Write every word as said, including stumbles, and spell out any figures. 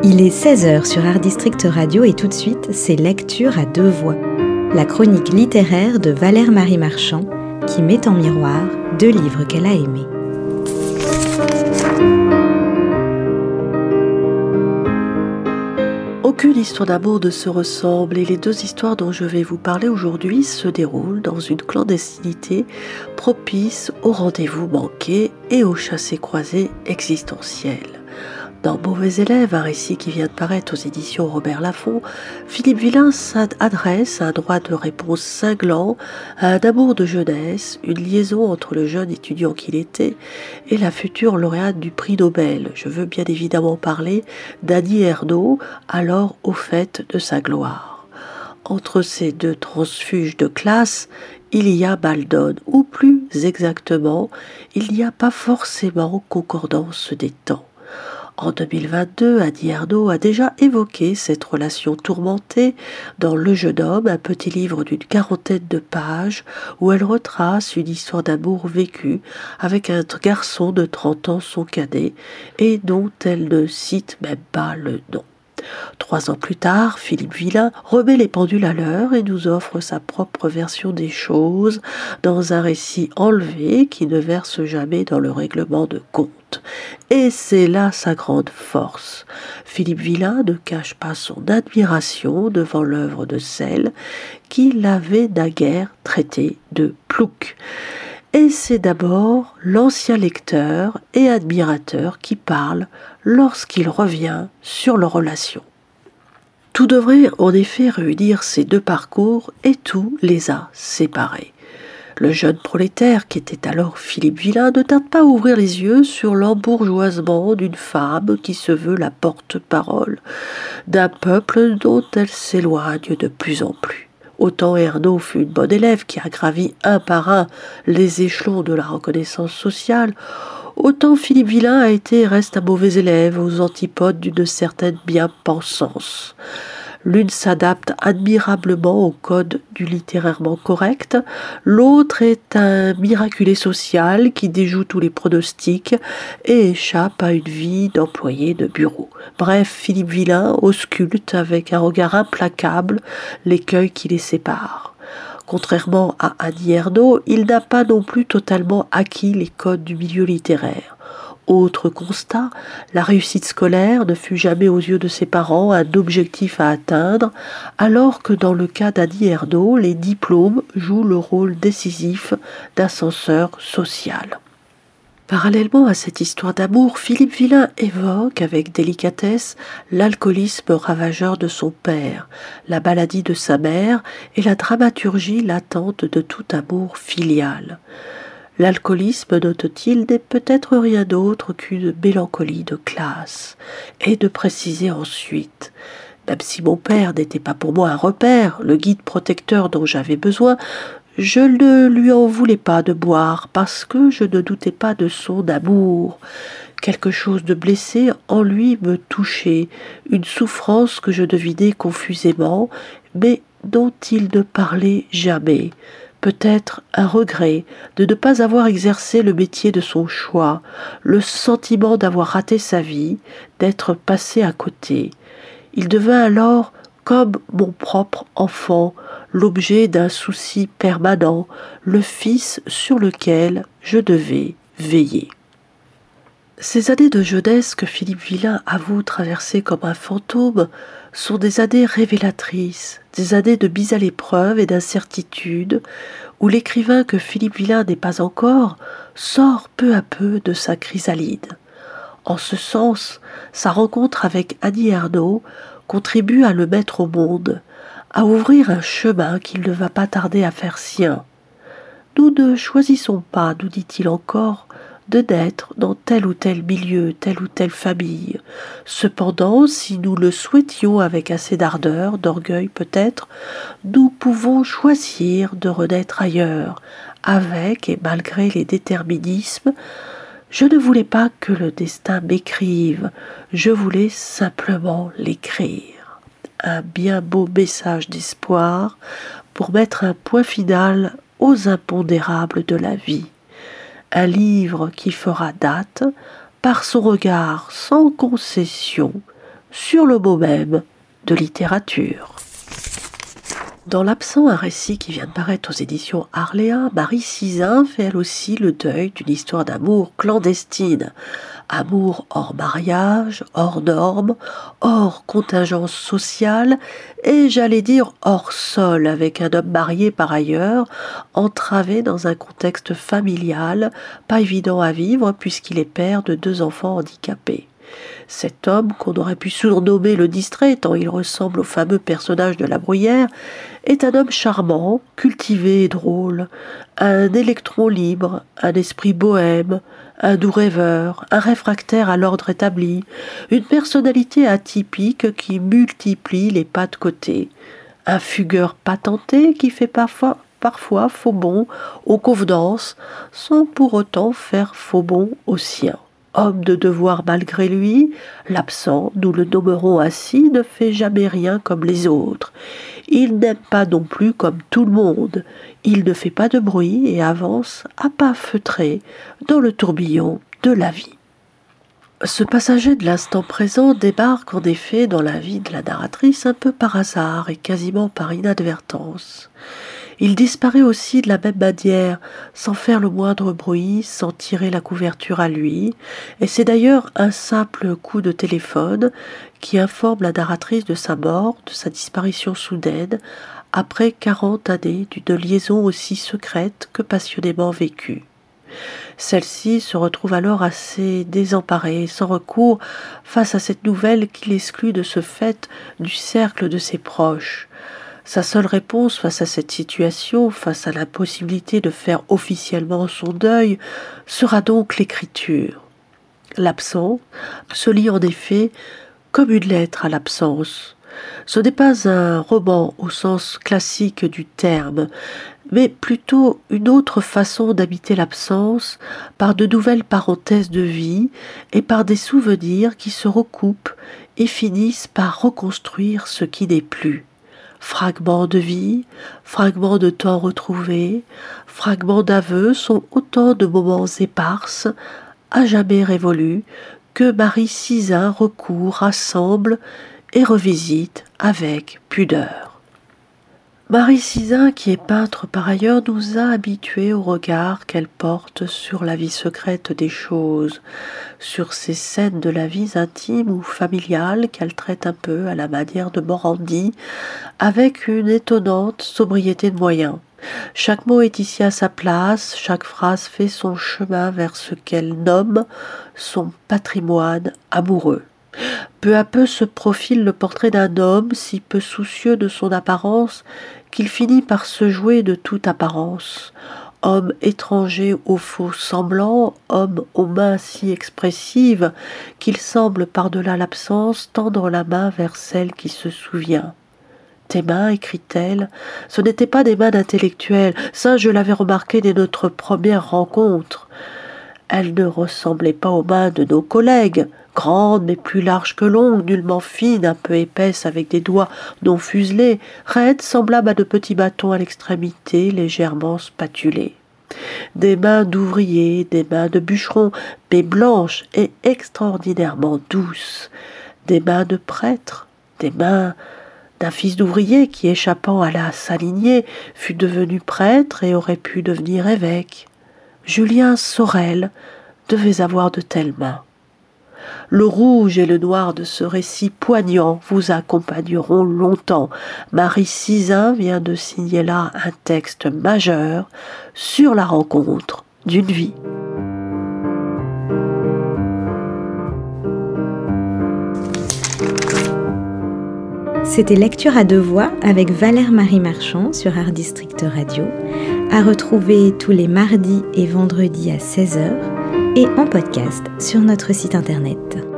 Il est seize heures sur Art District Radio et tout de suite, c'est Lecture à deux voix. La chronique littéraire de Valère-Marie Marchand qui met en miroir deux livres qu'elle a aimés. Aucune histoire d'amour ne se ressemble et les deux histoires dont je vais vous parler aujourd'hui se déroulent dans une clandestinité propice aux rendez-vous manqués et aux chassés-croisés existentiels. Dans Mauvais élève, un récit qui vient de paraître aux éditions Robert Laffont, Philippe Villain s'adresse à un droit de réponse cinglant, à un amour de jeunesse, une liaison entre le jeune étudiant qu'il était et la future lauréate du prix Nobel. Je veux bien évidemment parler d'Annie Ernaux, alors au fait de sa gloire. Entre ces deux transfuges de classe, il y a mal-donne, ou plus exactement, il n'y a pas forcément concordance des temps. En deux mille vingt-deux, Annie Ernaux a déjà évoqué cette relation tourmentée dans Le jeune homme, un petit livre d'une quarantaine de pages où elle retrace une histoire d'amour vécue avec un garçon de trente ans son cadet et dont elle ne cite même pas le nom. Trois ans plus tard, Philippe Villain remet les pendules à l'heure et nous offre sa propre version des choses dans un récit enlevé qui ne verse jamais dans le règlement de compte. Et c'est là sa grande force. Philippe Villain ne cache pas son admiration devant l'œuvre de celle qui l'avait naguère traité de plouc. Et c'est d'abord l'ancien lecteur et admirateur qui parle lorsqu'il revient sur leur relation. Tout devrait en effet réunir ces deux parcours et tout les a séparés. Le jeune prolétaire, qui était alors Philippe Villain, ne tarde pas à ouvrir les yeux sur l'embourgeoisement d'une femme qui se veut la porte-parole d'un peuple dont elle s'éloigne de plus en plus. Autant Ernaux fut une bonne élève qui a gravi un par un les échelons de la reconnaissance sociale, autant Philippe Villain a été et reste un mauvais élève aux antipodes d'une certaine bien-pensance. L'une s'adapte admirablement au code du littérairement correct, l'autre est un miraculé social qui déjoue tous les pronostics et échappe à une vie d'employé de bureau. Bref, Philippe Villain ausculte avec un regard implacable l'écueil qui les sépare. Contrairement à Annie Ernaux, il n'a pas non plus totalement acquis les codes du milieu littéraire. Autre constat, la réussite scolaire ne fut jamais aux yeux de ses parents un objectif à atteindre, alors que dans le cas d'Annie Ernaux, les diplômes jouent le rôle décisif d'ascenseur social. Parallèlement à cette histoire d'amour, Philippe Villain évoque avec délicatesse l'alcoolisme ravageur de son père, la maladie de sa mère et la dramaturgie latente de tout amour filial. L'alcoolisme, note-t-il, n'est peut-être rien d'autre qu'une mélancolie de classe, et de préciser ensuite « Même si mon père n'était pas pour moi un repère, le guide protecteur dont j'avais besoin, je ne lui en voulais pas de boire parce que je ne doutais pas de son amour. Quelque chose de blessé en lui me touchait, une souffrance que je devinais confusément, mais dont il ne parlait jamais. Peut-être un regret de ne pas avoir exercé le métier de son choix, le sentiment d'avoir raté sa vie, d'être passé à côté. Il devint alors comme mon propre enfant, l'objet d'un souci permanent, le fils sur lequel je devais veiller. » Ces années de jeunesse que Philippe Villain avoue traverser comme un fantôme sont des années révélatrices, des années de mise à l'épreuve et d'incertitude, où l'écrivain que Philippe Villain n'est pas encore sort peu à peu de sa chrysalide. En ce sens, sa rencontre avec Annie Ernaux contribue à le mettre au monde, à ouvrir un chemin qu'il ne va pas tarder à faire sien. Nous ne choisissons pas, nous dit-il encore, de naître dans tel ou tel milieu, telle ou telle famille. Cependant, si nous le souhaitions avec assez d'ardeur, d'orgueil peut-être, nous pouvons choisir de renaître ailleurs, avec et malgré les déterminismes. Je ne voulais pas que le destin m'écrive, je voulais simplement l'écrire. Un bien beau message d'espoir pour mettre un point final aux impondérables de la vie. Un livre qui fera date par son regard sans concession sur le mot même de littérature. Dans L'Absent, un récit qui vient de paraître aux éditions Arléa, Marie Sizun fait elle aussi le deuil d'une histoire d'amour clandestine. Amour hors mariage, hors normes, hors contingence sociale et, j'allais dire, hors sol, avec un homme marié par ailleurs, entravé dans un contexte familial, pas évident à vivre puisqu'il est père de deux enfants handicapés. Cet homme, qu'on aurait pu surnommer le distrait tant il ressemble au fameux personnage de La Bruyère, est un homme charmant, cultivé et drôle, un électron libre, un esprit bohème, un doux rêveur, un réfractaire à l'ordre établi, une personnalité atypique qui multiplie les pas de côté, un fugueur patenté qui fait parfois, parfois faux bond aux convenances sans pour autant faire faux bond aux siens. Homme de devoir malgré lui, l'absent, nous le nommerons ainsi, ne fait jamais rien comme les autres. Il n'aime pas non plus comme tout le monde. Il ne fait pas de bruit et avance à pas feutrés dans le tourbillon de la vie. Ce passager de l'instant présent débarque en effet dans la vie de la narratrice un peu par hasard et quasiment par inadvertance. Il disparaît aussi de la même manière, sans faire le moindre bruit, sans tirer la couverture à lui, et c'est d'ailleurs un simple coup de téléphone qui informe la narratrice de sa mort, de sa disparition soudaine, après quarante années d'une liaison aussi secrète que passionnément vécue. Celle-ci se retrouve alors assez désemparée, sans recours, face à cette nouvelle qui l'exclut de ce fait du cercle de ses proches. Sa seule réponse face à cette situation, face à l'impossibilité de faire officiellement son deuil, sera donc l'écriture. L'absent se lit en effet comme une lettre à l'absence. Ce n'est pas un roman au sens classique du terme, mais plutôt une autre façon d'habiter l'absence par de nouvelles parenthèses de vie et par des souvenirs qui se recoupent et finissent par reconstruire ce qui n'est plus. Fragments de vie, fragments de temps retrouvés, fragments d'aveux sont autant de moments éparses, à jamais révolus, que Marie Sizun recourt, rassemble et revisite avec pudeur. Marie Sizun, qui est peintre par ailleurs, nous a habitués au regard qu'elle porte sur la vie secrète des choses, sur ces scènes de la vie intime ou familiale qu'elle traite un peu à la manière de Morandi, avec une étonnante sobriété de moyens. Chaque mot est ici à sa place, chaque phrase fait son chemin vers ce qu'elle nomme son patrimoine amoureux. Peu à peu se profile le portrait d'un homme si peu soucieux de son apparence qu'il finit par se jouer de toute apparence. Homme étranger aux faux semblants, homme aux mains si expressives qu'il semble par-delà l'absence tendre la main vers celle qui se souvient. « Tes mains, écrit-elle, ce n'étaient pas des mains d'intellectuel, ça je l'avais remarqué dès notre première rencontre. Elles ne ressemblaient pas aux mains de nos collègues, grandes mais plus larges que longues, nullement fines, un peu épaisses avec des doigts non fuselés, raides, semblables à de petits bâtons à l'extrémité, légèrement spatulés. Des mains d'ouvriers, des mains de bûcherons, mais blanches et extraordinairement douces. Des mains de prêtres, des mains d'un fils d'ouvrier qui, échappant à la salignée, fut devenu prêtre et aurait pu devenir évêque. Julien Sorel devait avoir de telles mains. Le rouge et le noir de ce récit poignant vous accompagneront longtemps. Marie Sizun vient de signer là un texte majeur sur la rencontre d'une vie. C'était Lecture à deux voix avec Valère Marie Marchand sur Art District Radio, à retrouver tous les mardis et vendredis à seize heures et en podcast sur notre site internet.